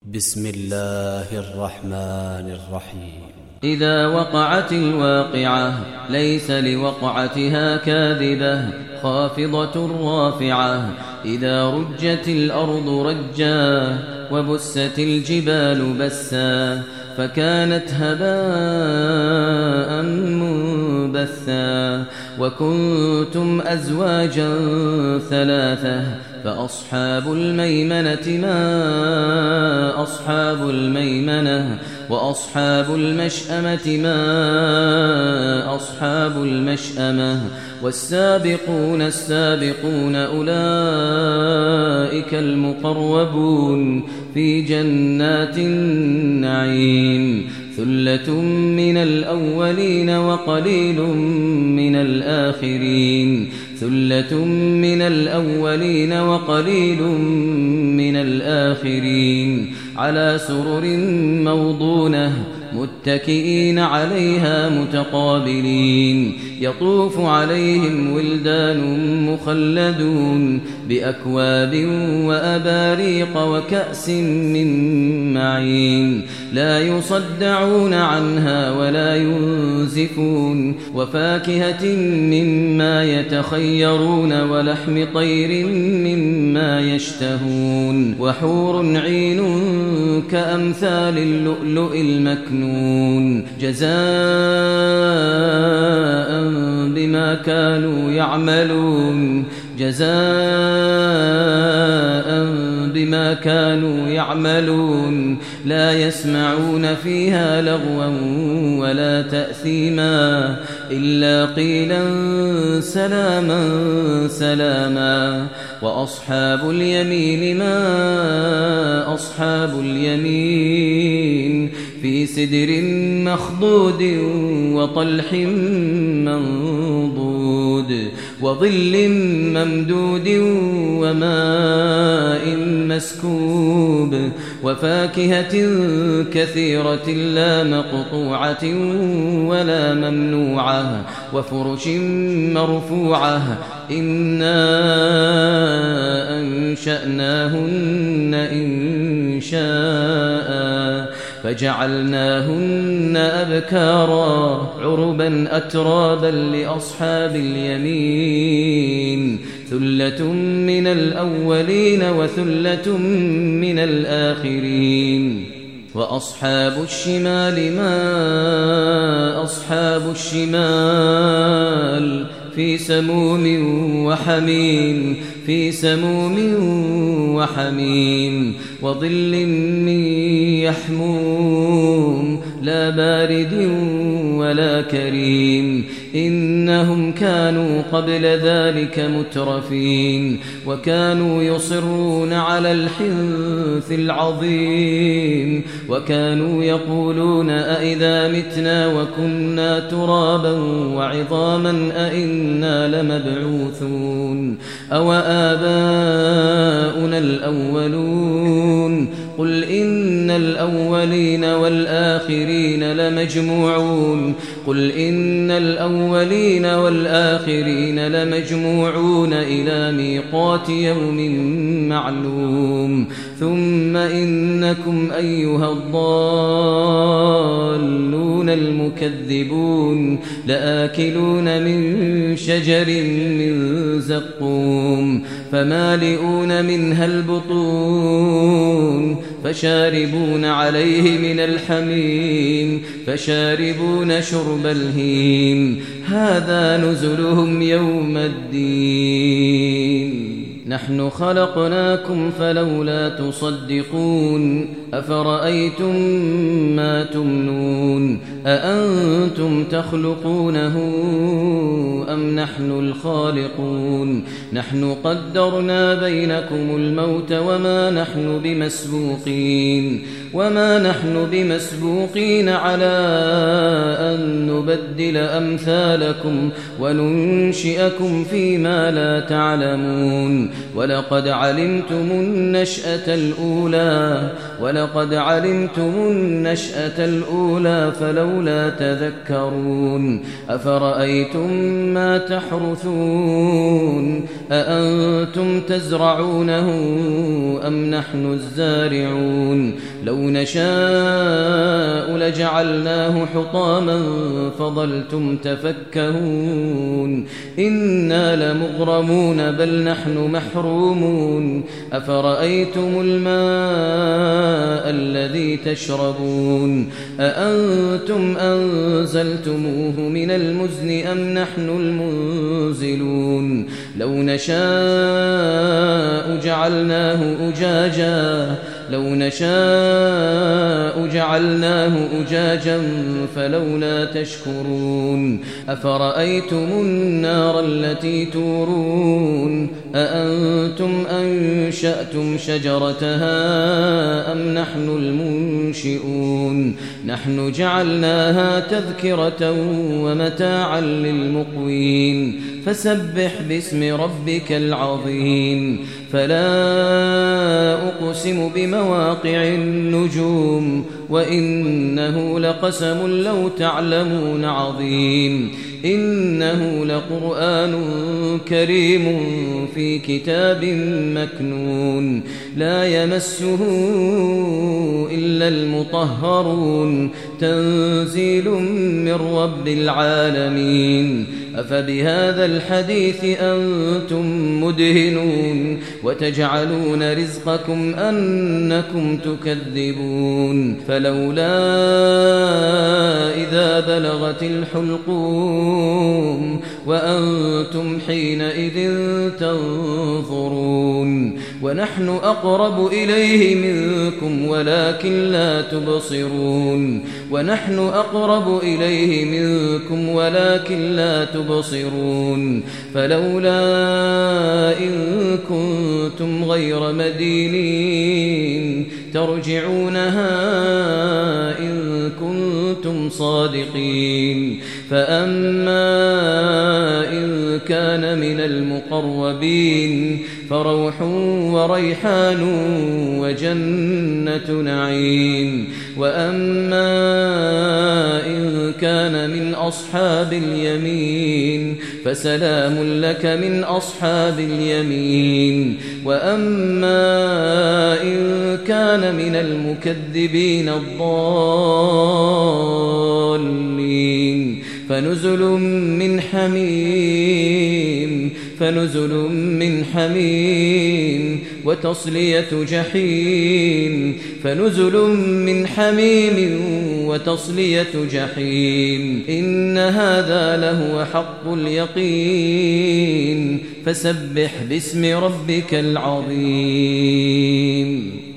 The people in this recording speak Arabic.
بسم الله الرحمن الرحيم. إذا وقعت الواقعة ليس لوقعتها كاذبة خافضة رافعة. إذا رجت الأرض رجا وبست الجبال بسا فكانت هباء منبثا. وكنتم أزواجا ثلاثة فأصحاب الميمنة ما أصحاب الميمنة وأصحاب المشأمة ما أصحاب المشأمة. والسابقون السابقون أولئك المقربون في جنات النعيم. ثلة من الأولين وقليل من الآخرين. ثلة من الأولين وقليل من الآخرين. على سرر موضونة متكئين عليها متقابلين. يطوف عليهم ولدان مخلدون بأكواب وأباريق وكأس من معين. لا يصدعون عنها ولا ينزفون. وفاكهة مما يتخيرون ولحم طير مما يشتهون. وحور عين كأمثال اللؤلؤ المكنون جزاء بما كانوا يعملون. جزاء بما كانوا يعملون. لا يسمعون فيها لغوا ولا تأثيما إلا قيلا سلاما سلاما. وأصحاب اليمين ما أصحاب اليمين. في سدر مخضود وطلح منضود وظل ممدود وماء مسكوب. وفاكهة كثيرة لا مقطوعة ولا ممنوعة. وفرش مرفوعة. إنا أنشأناهن إنشاء فجعلناهن أبكارا عربا أترابا لأصحاب اليمين. ثلة من الأولين وثلة من الآخرين. وأصحاب الشمال ما أصحاب الشمال. في سموم وحميم. في سموم وحميم. وظل من يحموم لا بارد ولا كريم. إنهم كانوا قبل ذلك مترفين. وكانوا يصرون على الحنث العظيم. وكانوا يقولون أئذا متنا وكنا ترابا وعظاما أئنا لمبعوثون أو آباؤنا الأولون. قل إن الأولين والآخرين لمجموعون. قل إن الأولين والآخرين لمجموعون إلى ميقات يوم معلوم. ثم إنكم أيها الضالون المكذبون لآكلون من شجر من زقوم فمالئون منها البطون فشاربون عليه من الحميم فشاربون شرب الهيم. هذا نزلهم يوم الدين. نحن خلقناكم فلولا تصدقون. أفرأيتم ما تمنون أأنتم تخلقونه أم نحن الخالقون. نحن قدرنا بينكم الموت وما نحن بمسبوقين على أن نبدل أمثالكم وننشئكم فيما لا تعلمون. ولقد علمتم النشأة الأولى فلولا تذكرون أفرأيتم ما تحرثون أأنتم تزرعونه أم نحن الزارعون لو نشاء لجعلناه حطاما فظلتم تفكهون إنا لمغرمون بل نحن محرومون أفرأيتم الماء الذي تشربون أأنتم أنزلتموه من المزن أم نحن المنزلون لو نشاء جعلناه أجاجا فلولا تشكرون أفرأيتم النار التي تورون أأنتم أنشأتم شجرتها أم نحن المنشئون نحن جعلناها تذكرة ومتاعا للمقوين فسبح باسم ربك العظيم فلا أقسم بمواقع النجوم وإنه لقسم لو تعلمون عظيم إنه لقرآن كريم في كتاب مكنون لا يمسه إلا المطهرون تنزيل من رب العالمين أفبهذا الحديث أنتم مدهنون وتجعلون رزقكم أنكم تكذبون فلولا إذا بلغت الحلقوم وأنتم حينئذ تنظرون ونحن أقرب إليه منكم ولكن لا تبصرون فلولا إن كنتم غير مدينين ترجعونها إن كنتم صادقين فأما إن كان من المقربين فروح وريحان وجنة نعيم وأما إن كان من أصحاب اليمين فسلام لك من أصحاب اليمين وأما إن كان من المكذبين الضالين فنزل من حميم وتصلية جحيم إن هذا لهو حق اليقين فسبح باسم ربك العظيم